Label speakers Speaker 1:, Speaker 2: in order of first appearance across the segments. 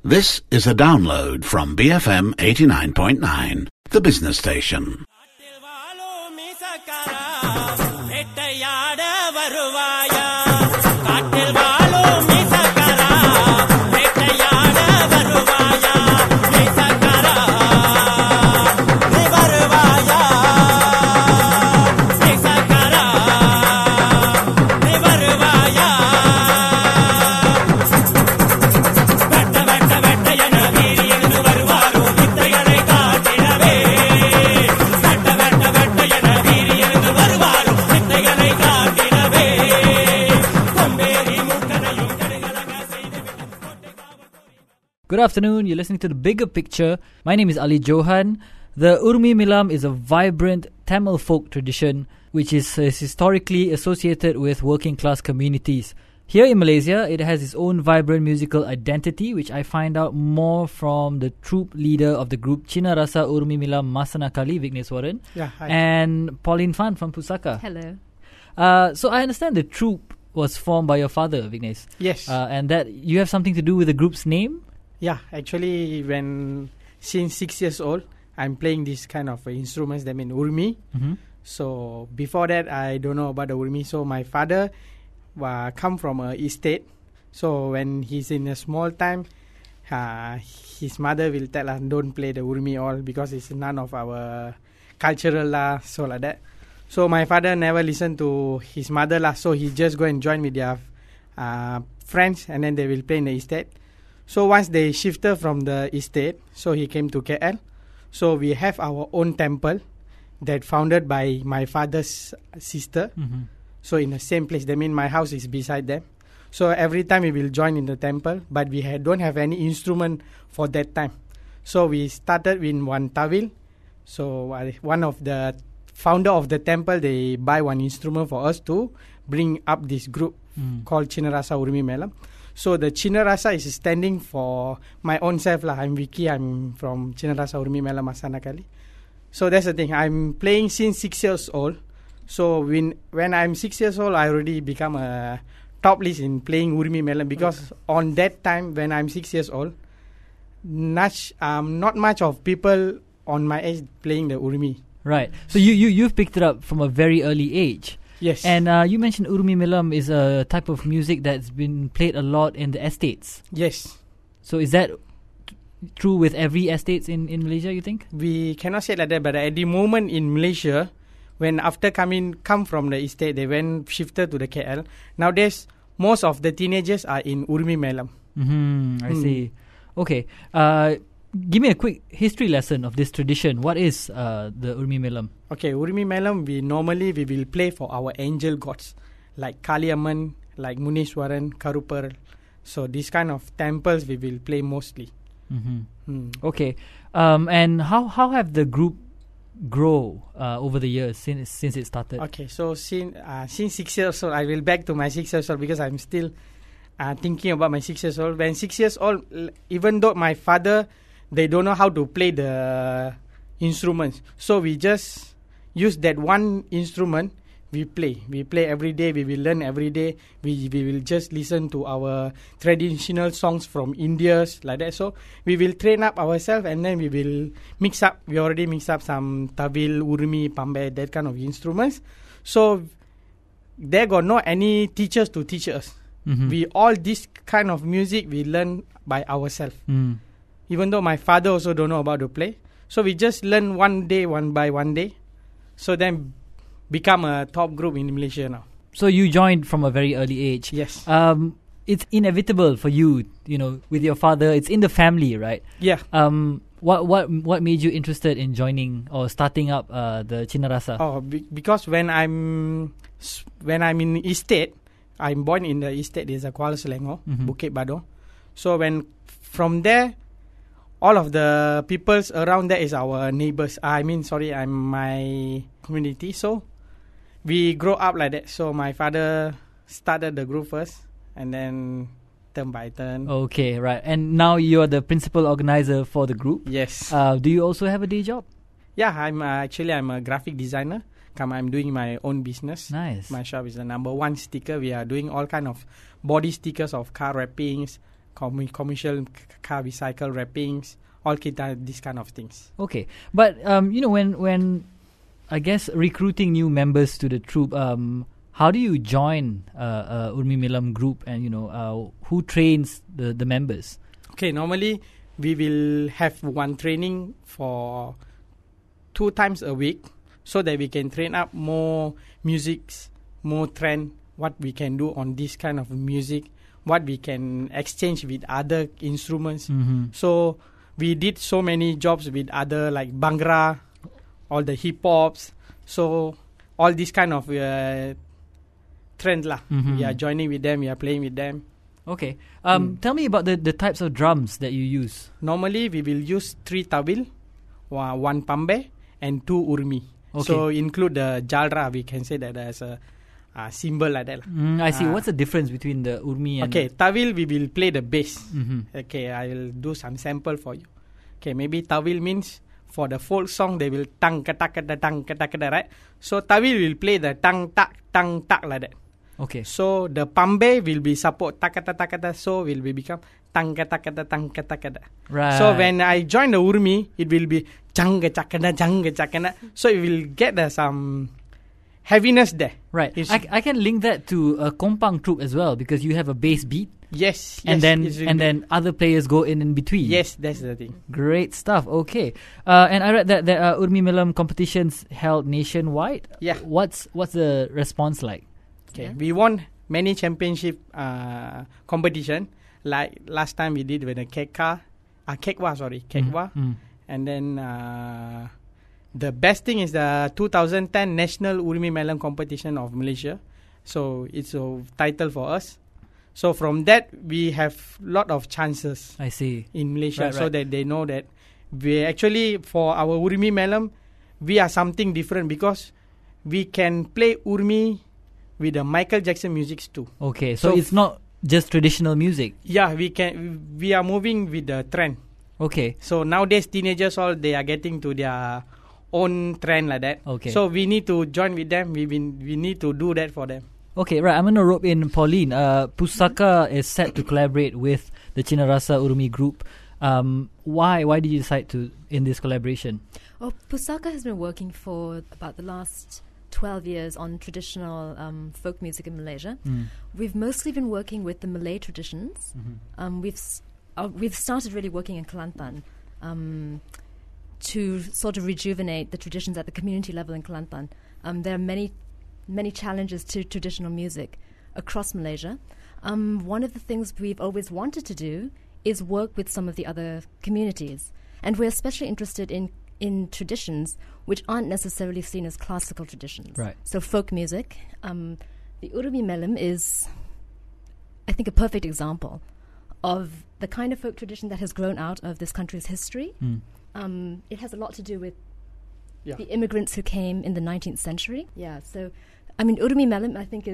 Speaker 1: This is a download from BFM 89.9, the business station.
Speaker 2: Good afternoon, you're listening to The Bigger Picture. My name is Ali Johan. The Urmi Milam is a vibrant Tamil folk tradition which is historically associated with working class communities. Here in Malaysia, it has its own vibrant musical identity, which I find out more from the troupe leader of the group, Cina Rasa Urmi Milam Masanakali, Vigneswaran, and Pauline Fan from Pusaka.
Speaker 3: Hello.
Speaker 2: So I understand the troupe was formed by your father, Vignes.
Speaker 4: Yes.
Speaker 2: And that you have something to do with the group's name?
Speaker 4: Yeah, actually, since 6 years old, I'm playing this kind of instruments that mean Urmi.
Speaker 2: Mm-hmm.
Speaker 4: So before that, I don't know about the Urmi. So my father come from a estate. So when he's in a small time, his mother will tell us, don't play the Urmi all because it's none of our cultural so like that. So my father never listened to his mother so he just go and join with their friends and then they will play in the estate. So once they shifted from the estate, so he came to KL. So we have our own temple that founded by my father's sister.
Speaker 2: Mm-hmm.
Speaker 4: So in the same place, that means my house is beside them. So every time we will join in the temple, but we don't have any instrument for that time. So we started with one tawil. So one of the founder of the temple, they buy one instrument for us to bring up this group called Cina Rasa Urmi Milam. So the Cina Rasa is standing for my own self. I'm Vicky. I'm from Cina Rasa Urmi Milam Masanakali. So that's the thing. I'm playing since 6 years old. So when I'm 6 years old, I already become a top list in playing Urmi Milam because on that time when I'm 6 years old, not much of people on my age playing the Urmi.
Speaker 2: Right. So you've picked it up from a very early age.
Speaker 4: Yes.
Speaker 2: And you mentioned Urmi Milam is a type of music that's been played a lot in the estates.
Speaker 4: Yes.
Speaker 2: So is that true with every estates in Malaysia, you think?
Speaker 4: We cannot say like that, but at the moment in Malaysia, when after come from the estate, they shifted to the KL. Nowadays, most of the teenagers are in Urmi Milam.
Speaker 2: I see. Okay. Give me a quick history lesson of this tradition. What is the Urmi Milam?
Speaker 4: Okay, Urmi Milam, we will play for our angel gods like Kaliamman, like Muniswaran, Karupar. So these kind of temples we will play mostly.
Speaker 2: Okay. And how have the group grow over the years since it started?
Speaker 4: Okay, so since 6 years old, I will back to my 6 years old because I'm still thinking about my 6 years old. When 6 years old, even though my father, they don't know how to play the instruments. So we just use that one instrument, we play. We play every day, we will learn every day. We will just listen to our traditional songs from India, like that. So we will train up ourselves and then we will mix up. We already mix up some tawil, urmi, pambe, that kind of instruments. So there got no any teachers to teach us. We all this kind of music we learn by ourselves. Even though my father also don't know about to play. So we just learn one by one day. So then become a top group in Malaysia now.
Speaker 2: So you joined from a very early age.
Speaker 4: Yes.
Speaker 2: It's inevitable for you, with your father. It's in the family, right?
Speaker 4: Yeah.
Speaker 2: What made you interested in joining or starting up the Cina Rasa?
Speaker 4: Oh, because when I'm in estate, I'm born in the estate. There's a Kuala Selangor, Bukit Badong. So from there, all of the peoples around there is our neighbors. I'm my community. So we grow up like that. So my father started the group first and then turn by turn.
Speaker 2: Okay, right. And now you're the principal organizer for the group.
Speaker 4: Yes.
Speaker 2: Do you also have a day job?
Speaker 4: Yeah, I'm a graphic designer. I'm doing my own business.
Speaker 2: Nice.
Speaker 4: My shop is the number one sticker. We are doing all kind of body stickers of car wrappings, commercial car recycle wrappings, all these kind of things.
Speaker 2: Okay, but when I guess recruiting new members to the troupe, how do you join Urmi Milam group, and who trains the members?
Speaker 4: Okay, normally we will have one training for 2 times a week, so that we can train up more musics, more trend, what we can do on this kind of music, what we can exchange with other instruments. So we did so many jobs with other like Bhangra, all the hip hops. So all this kind of trend lah. We are joining with them, we are playing with them.
Speaker 2: Okay. Tell me about the types of drums that you use.
Speaker 4: Normally we will use 3 tawil, 1 pambe, and 2 urmi.
Speaker 2: Okay.
Speaker 4: So include the jalra, we can say that as a symbol like that.
Speaker 2: I see. What's the difference between the urmi and...
Speaker 4: Okay, tawil we will play the bass. Okay, I will do some sample for you. Okay, maybe tawil means for the folk song they will tang kata, right? So tawil will play the tang tak like that.
Speaker 2: Okay.
Speaker 4: So the pambe will be support takata, so will be become tang kata.
Speaker 2: Right.
Speaker 4: So when I join the urmi, it will be janga chakana. So it will get some heaviness there.
Speaker 2: Right. I can link that to a kompang troupe as well, because you have a bass beat.
Speaker 4: Yes.
Speaker 2: And then other players go in between.
Speaker 4: Yes, that's the thing.
Speaker 2: Great stuff. Okay. And I read that there are Urmi Milam competitions held nationwide.
Speaker 4: Yeah.
Speaker 2: What's the response like?
Speaker 4: Okay. Yeah. We won many championship competition. Like last time we did with the Kekwa. And then the best thing is the 2010 National Urmi Milam Competition of Malaysia. So it's a title for us. So from that we have lot of chances.
Speaker 2: I see.
Speaker 4: In Malaysia,
Speaker 2: right.
Speaker 4: So that they know that we actually, for our Urmi Milam, we are something different, because we can play Urmi with the Michael Jackson music too.
Speaker 2: Okay, so it's not just traditional music.
Speaker 4: Yeah, we are moving with the trend.
Speaker 2: Okay.
Speaker 4: So nowadays teenagers they are getting to their own trend like that.
Speaker 2: Okay.
Speaker 4: So we need to join with them. We need to do that for them.
Speaker 2: Okay, right. I'm going to rope in Pauline. Pusaka is set to collaborate with the Cina Rasa Urmi group. Why did you decide to in this collaboration?
Speaker 3: Well, Pusaka has been working for about the last 12 years on traditional folk music in Malaysia. We've mostly been working with the Malay traditions. We've started really working in Kelantan to sort of rejuvenate the traditions at the community level in Kelantan. There are many challenges to traditional music across Malaysia. One of the things we've always wanted to do is work with some of the other communities, and we're especially interested in traditions which aren't necessarily seen as classical traditions.
Speaker 2: Right.
Speaker 3: So folk music. The Urmi Milam is, I think, a perfect example of the kind of folk tradition that has grown out of this country's history. It has a lot to do with the immigrants who came in the 19th century. Yeah, so, I mean, Urmi Milam, I think,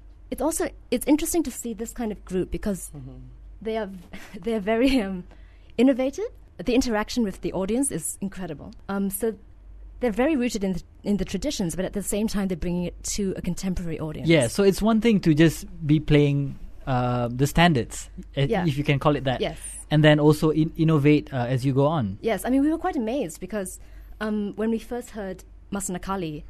Speaker 3: it's interesting to see this kind of group, because they are very innovative. The interaction with the audience is incredible. So they're very rooted in the traditions, but at the same time they're bringing it to a contemporary audience.
Speaker 2: Yeah, so it's one thing to just be playing the standards, if you can call it that.
Speaker 3: Yes.
Speaker 2: And then also innovate as you go on.
Speaker 3: Yes, I mean, we were quite amazed, because when we first heard Masanakali,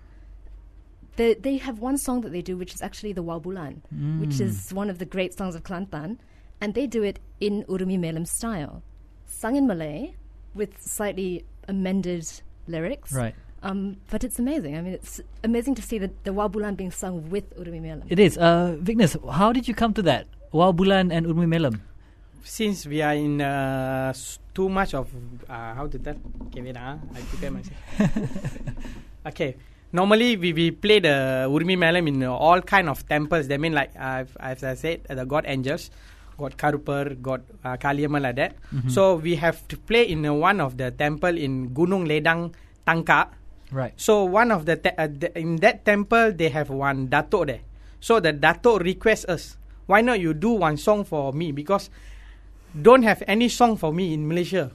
Speaker 3: they have one song that they do, which is actually the Waubulan, which is one of the great songs of Kelantan, and they do it in Urmi Milam style, sung in Malay with slightly amended lyrics.
Speaker 2: Right.
Speaker 3: But it's amazing. I mean, it's amazing to see the Waubulan being sung with Urmi Milam.
Speaker 2: It is. Vignesh, how did you come to that, Waubulan and Urmi Milam?
Speaker 4: Since we are in too much of how to tell? Okay, wait, I prepare myself. Okay, normally we play the Urmi Milam in all kind of temples. They mean, like as I said, the god angels, god Karupar, god Kaliamman, like that. So we have to play in one of the temple in Gunung Ledang, Tangka.
Speaker 2: Right.
Speaker 4: So one of in that temple they have one datuk there. So the datuk requests us, why not you do one song for me, because don't have any song for me in Malaysia.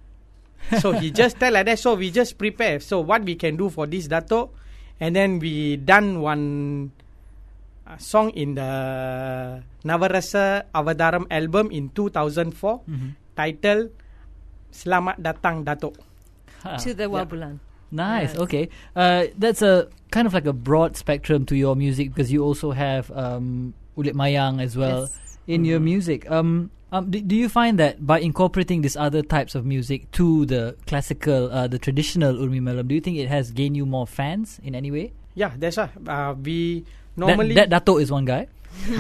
Speaker 4: So he just tell like that. So we just prepare. So what we can do for this datuk, and then we done one song in the Navarasa Avadaram album in 2004, titled Selamat Datang Datuk.
Speaker 3: To the Wabulan.
Speaker 2: Nice.
Speaker 3: Yes.
Speaker 2: Okay. That's a kind of like a broad spectrum to your music, because you also have Ulit Mayang as well in your music. Do you find that by incorporating these other types of music to the classical, the traditional Urmi Melam, do you think it has gained you more fans in any way?
Speaker 4: Yeah, that's why we normally
Speaker 2: that Dato is one guy.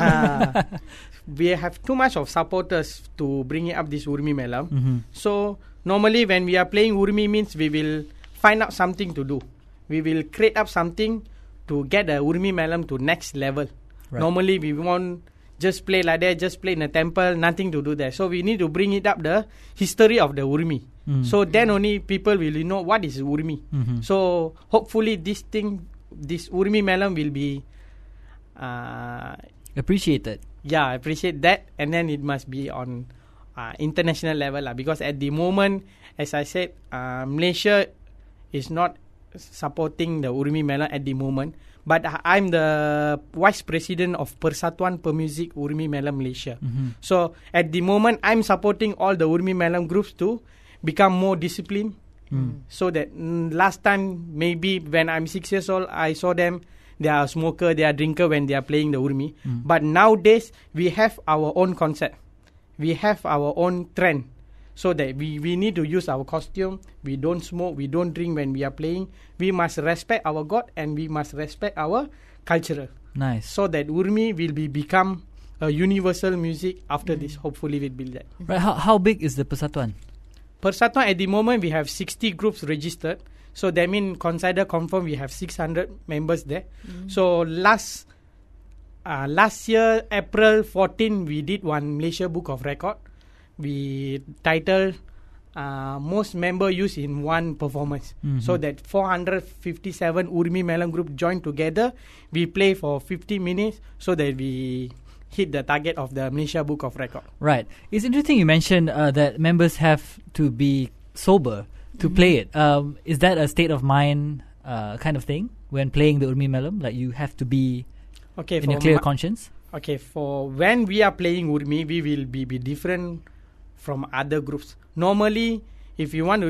Speaker 4: we have too much of supporters to bring up this Urmi Melam. So normally when we are playing Urmi means we will find out something to do. We will create up something to get the Urmi Melam to next level. Right. Normally we won't just play like that, just play in a temple, nothing to do there. So we need to bring it up the history of the Urmi. So then only people will know what is Urmi. So hopefully this Urmi Melam will be
Speaker 2: appreciated.
Speaker 4: Yeah, appreciate that, and then it must be on international level because at the moment, as I said, Malaysia is not supporting the Urmi Melam at the moment. But I'm the vice president of Persatuan Pemuzik Urmi Melam Malaysia. So at the moment, I'm supporting all the Urmi Melam groups to become more disciplined. So that last time, maybe when I'm 6 years old, I saw them. They are smoker, they are drinker when they are playing the Urmi. But nowadays, we have our own concept. We have our own trend. So that we need to use our costume. We don't smoke, we don't drink when we are playing. We must respect our God and we must respect our culture.
Speaker 2: Nice.
Speaker 4: So that Urmi will become a universal music after this. Hopefully will be that.
Speaker 2: Right. How big is the Persatuan?
Speaker 4: Persatuan at the moment we have 60 groups registered. So that means consider confirm we have 600 members there. So last year April 14 we did one Malaysia Book of Record. We titled most member used in one performance. So that 457 Urmi Melam group joined together. We play for 50 minutes so that we hit the target of the Malaysia Book of Record.
Speaker 2: Right. It's interesting you mentioned that members have to be sober to play it. Is that a state of mind kind of thing when playing the Urmi Melam? Like you have to be in a clear conscience? Okay,
Speaker 4: for when we are playing Urmi, we will be different from other groups. Normally, if we want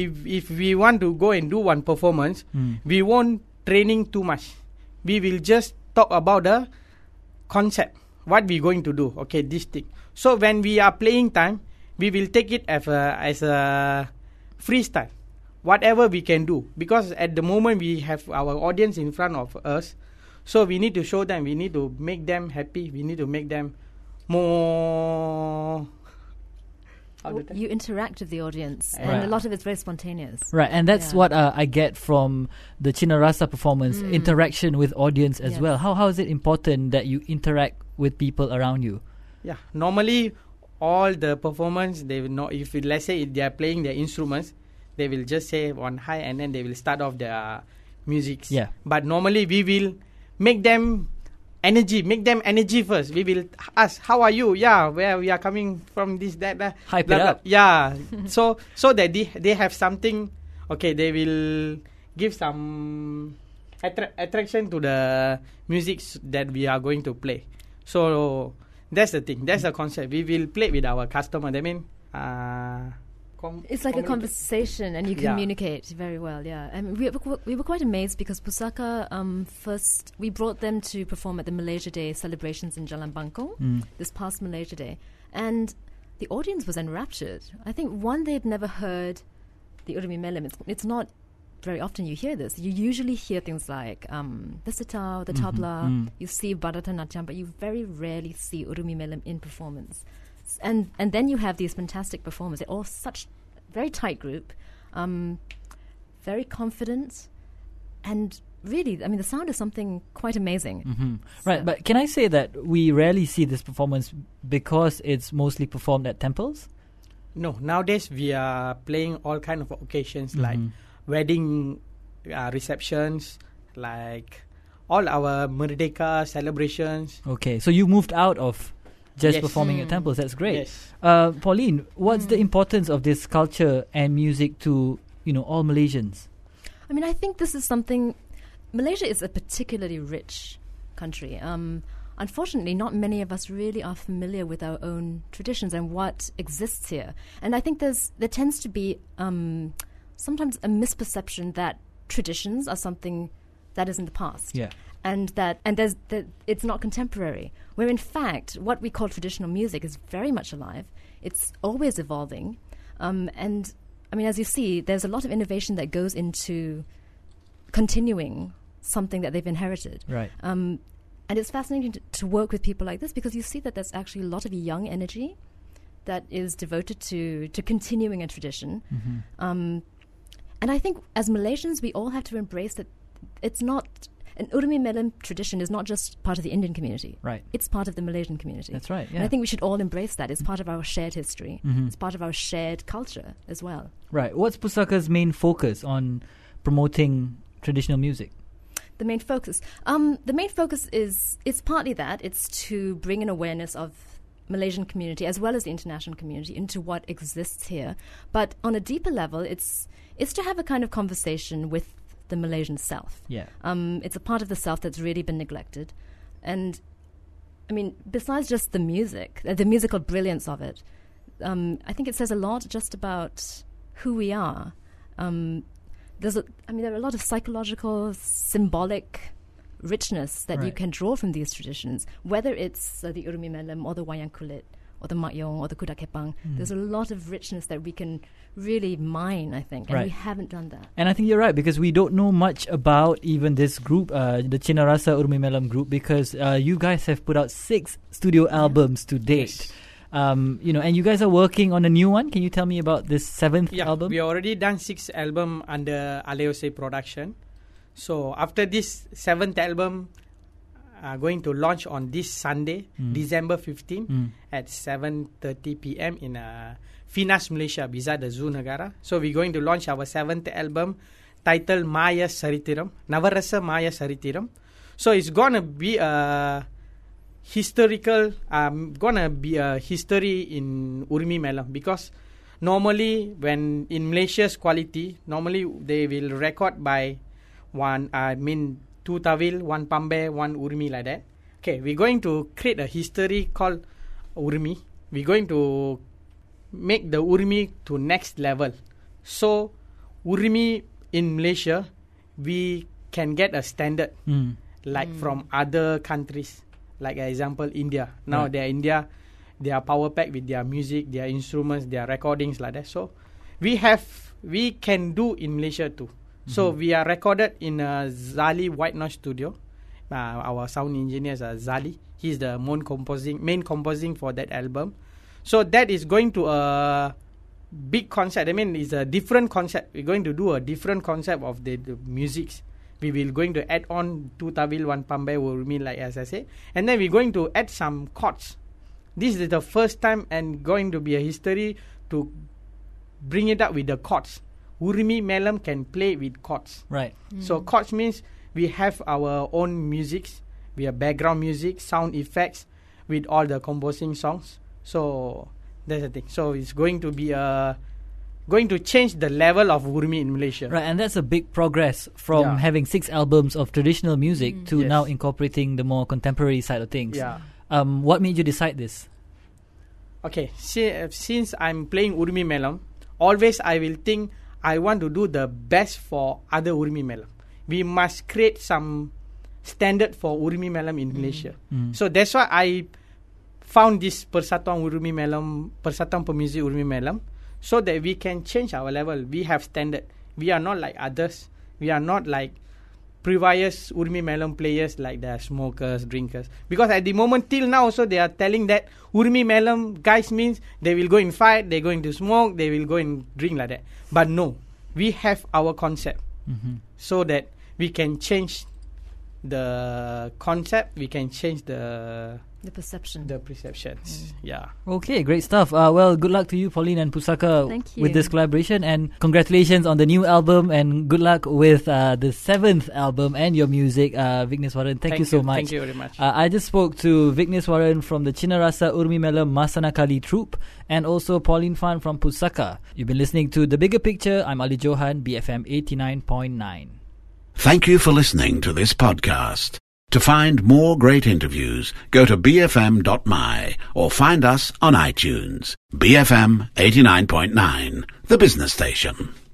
Speaker 4: to go and do one performance, we won't training too much. We will just talk about the concept, what we going to do. Okay, this thing. So when we are playing time, we will take it as a freestyle, whatever we can do. Because at the moment we have our audience in front of us, so we need to show them. We need to make them happy. We need to make them more.
Speaker 3: You interact with the audience, and a lot of it's very spontaneous.
Speaker 2: Right, and that's what I get from the Cina Rasa performance, interaction with audience as well. How is it important that you interact with people around you?
Speaker 4: Yeah, normally all the performance, they will know, if let's say if they are playing their instruments, they will just say one hi and then they will start off their music. Yeah. But normally we will make them energy first. We will ask, how are you? Yeah, where we are coming from, this, that.
Speaker 2: Hype it up.
Speaker 4: Yeah. so that they have something, okay, they will give some attraction to the music that we are going to play. So that's the thing. That's the concept. We will play with our customer. That means
Speaker 3: it's like a conversation, and you communicate very well. Yeah, and we were quite amazed because Pusaka first we brought them to perform at the Malaysia Day celebrations in Jalan Bangkong this past Malaysia Day, and the audience was enraptured. I think they'd never heard the Urmi Melam. It's not very often you hear this. You usually hear things like the sitar, the tabla. You see Bharatanatyam, but you very rarely see Urmi Melam in performance. And then you have these fantastic performers. They're all such very tight group, very confident, and really, I mean, the sound is something quite amazing.
Speaker 2: Right, but can I say that we rarely see this performance because it's mostly performed at temples?
Speaker 4: No, nowadays we are playing all kind of occasions like wedding receptions, like all our Merdeka celebrations.
Speaker 2: Okay, so you moved out of just performing at temples. That's great.
Speaker 4: Yes.
Speaker 2: Pauline, what's the importance of this culture and music to all Malaysians?
Speaker 3: I mean, I think this is something. Malaysia is a particularly rich country. Unfortunately, not many of us really are familiar with our own traditions and what exists here. And I think there tends to be sometimes a misperception that traditions are something that is in the past.
Speaker 2: Yeah.
Speaker 3: And it's not contemporary. Where in fact, what we call traditional music is very much alive. It's always evolving. And I mean, as you see, there's a lot of innovation that goes into continuing something that they've inherited.
Speaker 2: Right.
Speaker 3: And it's fascinating to work with people like this because you see that there's actually a lot of young energy that is devoted to continuing a tradition.
Speaker 2: Mm-hmm.
Speaker 3: And I think as Malaysians, we all have to embrace that it's not... An Urumi Melem tradition is not just part of the Indian community.
Speaker 2: Right.
Speaker 3: It's part of the Malaysian community.
Speaker 2: That's right, yeah.
Speaker 3: And I think we should all embrace that. It's part of our shared history.
Speaker 2: Mm-hmm.
Speaker 3: It's part of our shared culture as well.
Speaker 2: Right. What's Pusaka's main focus on promoting traditional music?
Speaker 3: The main focus is, it's partly that. It's to bring an awareness of Malaysian community as well as the international community into what exists here. But on a deeper level, it's to have a kind of conversation with the Malaysian self.
Speaker 2: Yeah.
Speaker 3: It's a part of the self that's really been neglected. And, I mean, besides just the music, the musical brilliance of it, I think it says a lot just about who we are. There are a lot of psychological, symbolic richness that you can draw from these traditions, whether it's the Urumi Melem or the Wayang Kulit or the Mak Yong or the Kuda Kepang. There's a lot of richness that we can really mine, I think, and we haven't done that.
Speaker 2: And I think you're right, because we don't know much about even this group, the Cina Rasa Urumi Melem group, because you guys have put out 6 studio albums to date.
Speaker 4: Yes.
Speaker 2: And you guys are working on a new one. Can you tell me about this 7th album?
Speaker 4: We already done 6 album under Aleose production. So after this 7th album, going to launch on this Sunday, December 15 at 7:30 p.m. in Finas, Malaysia, beside the Zoo Negara. So we're going to launch our 7th album titled Maya Saritiram, Navarasa Maya Saritiram. So it's gonna be a historical, gonna be a history in Urumi Melem, because normally when in Malaysia's quality, normally they will record by 2 Tawil, 1 Pambe, 1 Urumi, like that. Okay, we're going to create a history called Urumi. We're going to make the Urumi to next level. So Urumi in Malaysia, we can get a standard from other countries. Like example, India. Now they are power packed with their music, their instruments, their recordings, like that. So we can do in Malaysia too. So we are recorded in Zali White Noise Studio. Our sound engineer is Zali. He's the main composing for that album. So that is going to a big concept. I mean, it's a different concept. We're going to do a different concept of the musics. We will going to add on 2 Tawil, 1 Pambai, Urumi, like as I say. And then we're going to add some chords. This is the first time and going to be a history to bring it up with the chords. Urumi Melem can play with chords.
Speaker 2: Right.
Speaker 4: So chords means we have our own musics. We have background music, sound effects with all the composing songs. So that's the thing. So it's going to be going to change the level of Urumi in Malaysia.
Speaker 2: Right, and that's a big progress from having 6 albums of traditional music to now incorporating the more contemporary side of things.
Speaker 4: Yeah.
Speaker 2: What made you decide this?
Speaker 4: Okay, since I'm playing Urumi Melem, always I will think I want to do the best for other Urumi Melem. We must create some standard for Urumi Melem in Malaysia. So that's why I found this Persatuan Urumi Melem, Persatuan Pemuzik Urumi Melem, so that we can change our level. We have standard. We are not like others. We are not like previous Urumi Melem players, like the smokers, drinkers. Because at the moment till now also they are telling that Urumi Melem guys means they will go and fight, they're going to smoke, they will go and drink, like that. But no, we have our concept so that we can change the concept, we can change the
Speaker 3: perception.
Speaker 4: The perceptions. Yeah.
Speaker 2: Okay, great stuff. Well, good luck to you, Pauline and Pusaka,
Speaker 3: Thank you.
Speaker 2: with this collaboration, and congratulations on the new album, and good luck with the 7th album and your music, Vigneswaran. Thank you so much.
Speaker 4: Thank you very much.
Speaker 2: I just spoke to Vigneswaran from the Cina Rasa Urumi Melem Masana Kali troupe, and also Pauline Fan from Pusaka. You've been listening to The Bigger Picture. I'm Ali Johan, BFM 89.9.
Speaker 1: Thank you for listening to this podcast. To find more great interviews, go to bfm.my or find us on iTunes. BFM 89.9, the business station.